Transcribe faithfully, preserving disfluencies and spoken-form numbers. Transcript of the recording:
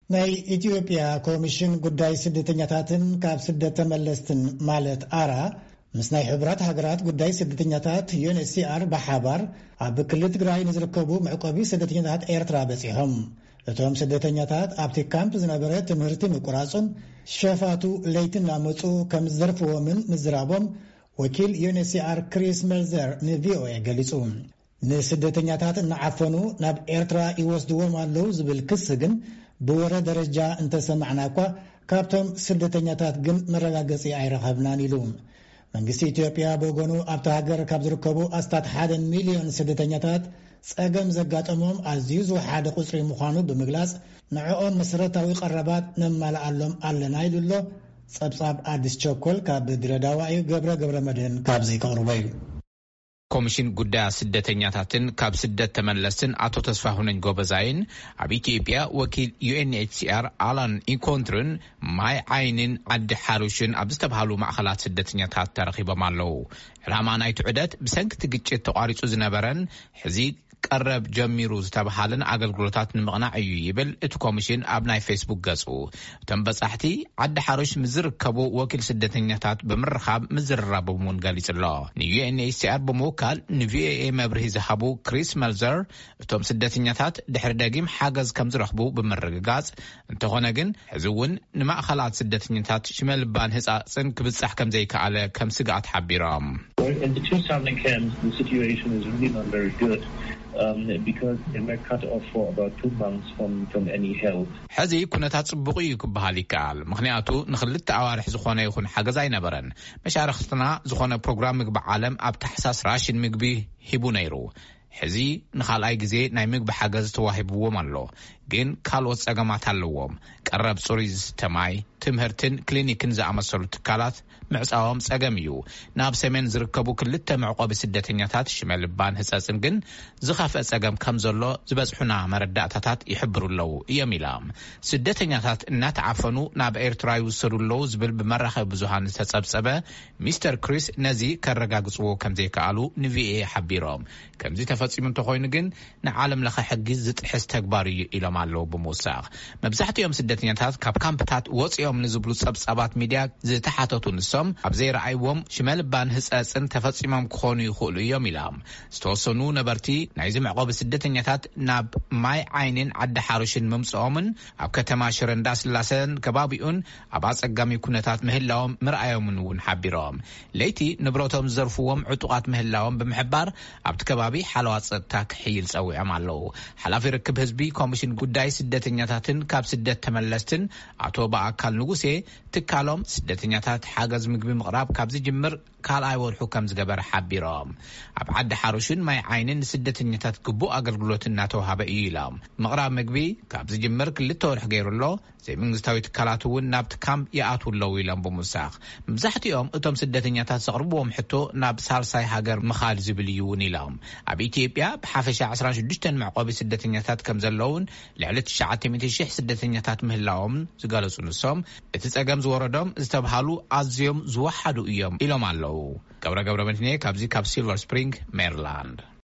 ናይ ኢትዮጵያ ኮሚሽን ጉዳይ ስደተኛታትን ካብ ስደት ተመለስትን ማለት አራ ምስ ናይ ሕብራት ሃገራት ጉዳይ ስደተኛታት ዩ ኤን ኤች ሲ አር በሓባር ኣብ ክልል ትግራይ ንዝርከቡ መዕቆቢ ስደተኛታት ኤርትራ በፂሖም እቶም ስደተኛታት ኣብቲ ካምፕ ዝነበረ ትምህርቲ ምቁራጹን ሸፋቱ ለይትን ናመፁ ከም ዝዘርፍዎምን ምዝራቦም ወኪል ዩ ኤን ኤች ሲ አር ክሪስ መልዘር ንቪኦኤ ገሊጹ ንስደተኛታት እናዓፈኑ ናብ ኤርትራ ይወስድዎም ኣለው ዝብል ክስ ግን ብወረ ደረጃ እንተሰማዕና እኳ ካብቶም ስደተኛታት ግን መረጋገፂ አይረኸብናን ኢሉ መንግስቲ ኢትዮጵያ በጎኑ ኣብታ ሃገር ካብ ዝርከቡ ኣስታት ሓደ ሚሊዮን ስደተኛታት ጸገም ዘጋጠሞም ኣዝዩ ዝወሓደ ቁፅሪ ምዃኑ ብምግላጽ ንዕኦም መሰረታዊ ቀረባት ነማልኣሎም ኣለና ኢሉሎ ጸብጻብ አዲስ ቸኮል ካብ ድሬዳዋ ገብረ ገብረ መድህን ካብዚ ከቕርበዩ ኮሚሽን ጉዳይ ስደተኛታትን ካብ ስደት ተመለስትን አቶ ተስፋሁነኝ ጎበዛይን ኣብ ኢትዮጵያ ወኪል ዩ ኤን ኤች ሲ አር አላን ኢንኮንትርን ማይ ዓይንን ዓዲ ሓሩሽን ኣብ ዝተባሃሉ ማዕኸላት ስደተኛታት ተረኺቦም ኣለው ዕላማ ናይቲ ዑደት ብሰንኪ ግጭት ተቋሪጹ ዝነበረን ሕዚ ቀረብ ጀሚሩ ዝተባሃለን አገልግሎታት ንምቕናዕ እዩ ይብል እቲ ኮሚሽን ኣብ ናይ ፌስቡክ ገጹ እቶም በጻሕቲ ዓዲ ሓሩሽ ምዝርከቡ ወኪል ስደተኛታት ብምርኻብ ምዝርራቦምን ገሊጹሎ ንዩ ኤን ኤች ሲ አር ብምውካል ንቪኦኤ መብርሂ ዝሃቡ ክሪስ መልዘር እቶም ስደተኛታት ድሕሪ ደጊም ሓገዝ ከም ዝረኽቡ ብምርግጋጽ እንተኾነ ግን ሕዚ እውን ንማእኸላት ስደተኛታት ሽመልባን ህጻጽን ክብጻሕ ከም ዘይከኣለ ከም ስጋኣት ሓቢሮም In the two thousand camps, the situation is really not very good um, because they were cut off for about two months from, from any help. ሕዚ ኩነታት ጽቡቕ እዩ ክበሃል ይከኣል ምክንያቱ ንኽልተ ኣዋርሕ ዝኾነ ይኹን ሓገዝ ኣይነበረን መሻርክትና ዝኾነ ፕሮግራም ምግቢ ዓለም ኣብ ታሕሳስ ራሽን ምግቢ ሂቡ ነይሩ ሕዚ ንኻልኣይ ግዜ ናይ ምግቢ ሓገዝ ተዋሂብዎም ኣሎ ግን ካልኦት ጸገማት ኣለዎም ቀረብ ጽሩይ ዝተማይ ትምህርትን ክሊኒክን ዝኣመሰሉ ትካላት ምዕጻዎም ጸገም እዩ ናብ ሰሜን ዝርከቡ ክልተ መዕቆቢ ስደተኛታት ሽመልባን ህጸጽን ግን ዝኸፍአ ጸገም ከም ዘሎ ዝበጽሑና መረዳእታታት ይሕብሩለው እዮም ኢሎም ስደተኛታት እናተዓፈኑ ናብ ኤርትራ ይወሰዱለው ዝብል ብመራኸቢ ብዙሃን ዝተጸብጸበ ሚስተር ክሪስ ነዚ ከረጋግጽዎ ከም ዘይከኣሉ ንቪኦኤ ሓቢሮም ከምዚ ተፈጺሙ እንተኾይኑ ግን ንዓለም ለኸ ሕጊ ዝጥሕስ ተግባር እዩ ኢሎም ኣለው ብምውሳኽ መብዛሕትኦም ስደተኛታት ካብ ካምፕታት ወፂኦም ንዝብሉ ጸብጻባት ሚድያ ዝተሓተቱ ንሶም ኣብ ዘይረኣይዎም ሽመልባን ህጸጽን ተፈጺሞም ክኾኑ ይኽእሉ እዮም ኢሎም ዝተወሰኑ ነበርቲ ናይዚ መዕቆቢ ስደተኛታት ናብ ማይ ዓይንን ዓዲ ሓሩሽን ምምጽኦምን ኣብ ከተማ ሽረ እንዳስላሰን ከባቢኡን ኣብ ኣጸጋሚ ኩነታት ምህላዎም ምርኣዮምን እውን ሓቢሮም ለይቲ ንብረቶም ዝዘርፍዎም ዕጡቓት ምህላዎም ብምሕባር ኣብቲ ከባቢ ሓለዋ ጸጥታ ክሕይል ጸዊዖም ኣለው ሓላፊ ርክብ ህዝቢ ኮሚሽን ጉዳይ ስደተኛታትን ካብ ስደት ተመለስትን አቶ በአካል ንጉሴ ትካሎም ስደተኛታት ሓገዝ ምግቢ ምቕራብ ካብ ዝጅምር ካልኣይ ወርሑ ከም ዝገበረ ሓቢሮም ኣብ ዓዲ ሓሩሽን ማይ ዓይንን ስደተኛታት ግቡእ አገልግሎት እናተወሃበ እዩ ኢሎም ምቕራብ ምግቢ ካብ ዝጅምር ክልተ ወርሒ ገይሩሎ ዘይመንግስታዊ ትካላት እውን ናብቲ ካምፕ ይኣትውለው ኢሎም ብምውሳኽ መብዛሕትኦም እቶም ስደተኛታት ዘቕርብዎም ሕቶ ናብ ሳልሳይ ሃገር ምኻድ ዝብል እዩ እውን ኢሎም ኣብ ኢትዮጵያ ብሓፈሻ ዓሰርተ ሽዱሽተ መዕቆቢ ስደተኛታት ከም ዘለውን ልዕሊ ትሽዓተ ሽሕ ስደተኛታት ምህላዎም ዝገለጹ ንሶም እቲ ጸገም ዝወረዶም ዝተባሃሉ ኣዝዮም ዝወሓዱ እዮም ኢሎም ኣለው ገብረ ገብረ መድህን ካብዚ ካብ ሲልቨር ስፕሪንግ ሜሪላንድ